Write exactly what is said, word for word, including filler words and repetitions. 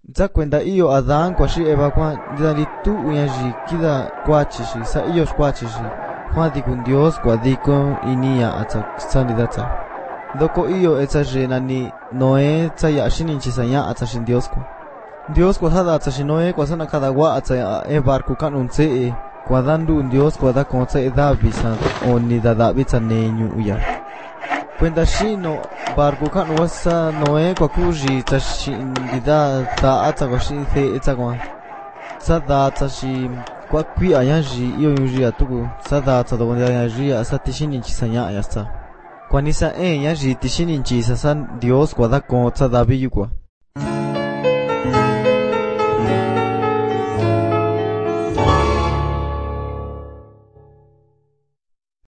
Za cuenta iyo Adán kwa shi Eva kwa ndali tu uyaji kida kwa chishi sa iyo kwa chishi kwa dikun Dios kwa diko inia ata sandidata doko iyo etsa jena ni Noé tsa ya shinin chisanya ata shin Dios kwa Dios kwa hada ata shin Noé kwa sana kada wa ata e barku kan unse e kwa dandu Dios kwa da konsa e da bisa oni da da bitsa nenyu uya kwenda shino barku kan wasa Noé kwa kuji tsa shin dida ta ata kwa shin the etsa kwa sa da tsa shi kwa kui ayanji iyo yuji atuku sa da tsa do ayanji asa tishinin chisanya ayasta kwa nisa e yanji tishinin chisa san Dios kwa da konsa da biyu kwa